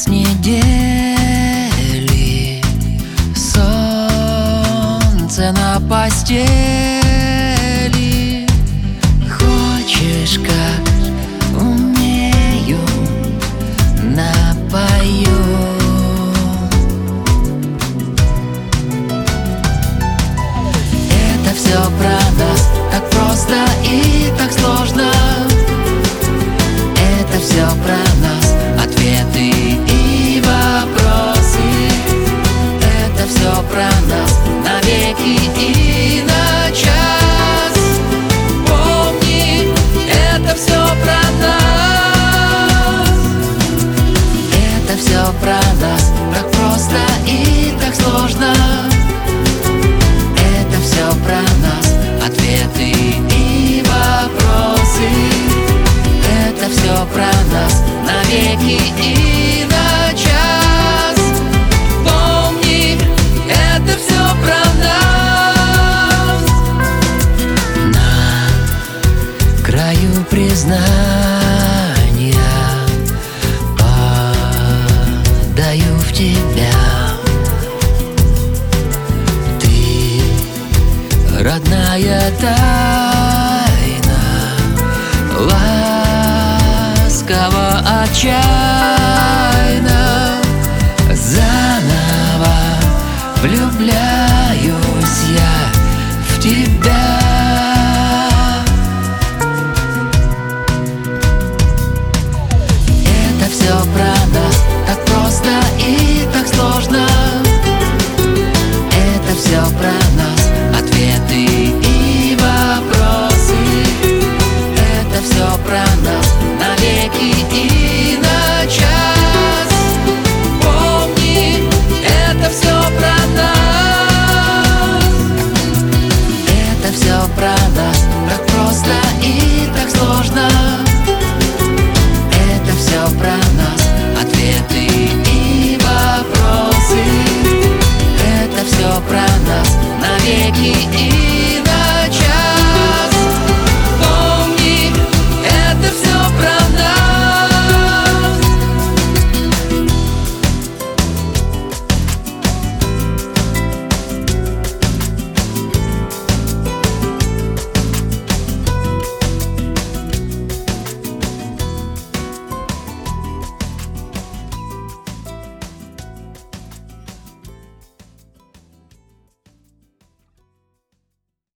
конец недели, солнце на постели. Хочешь, как умею, напою. Это все про нас, так просто и так сложно. Это все про нас, ответы и вопросы. Это все про нас, навеки и на час. Помни, это все про нас. Это все про нас, так просто и так сложно. Это все про нас, ответы и вопросы. Это все про нас, навеки и на час. Помни, это все про нас. На краю признания падаю в тебя. Ты родная тайна, ласково, отчаянно, заново влюбляюсь я в тебя. Это все про нас, так просто и так сложно. Это все про нас, ответы и вопросы. Это все про нас, навеки и на час. Помни, это все про нас. Это все про нас, так просто и так сложно. Это все про нас, ответы и вопросы. Это все про нас, навеки и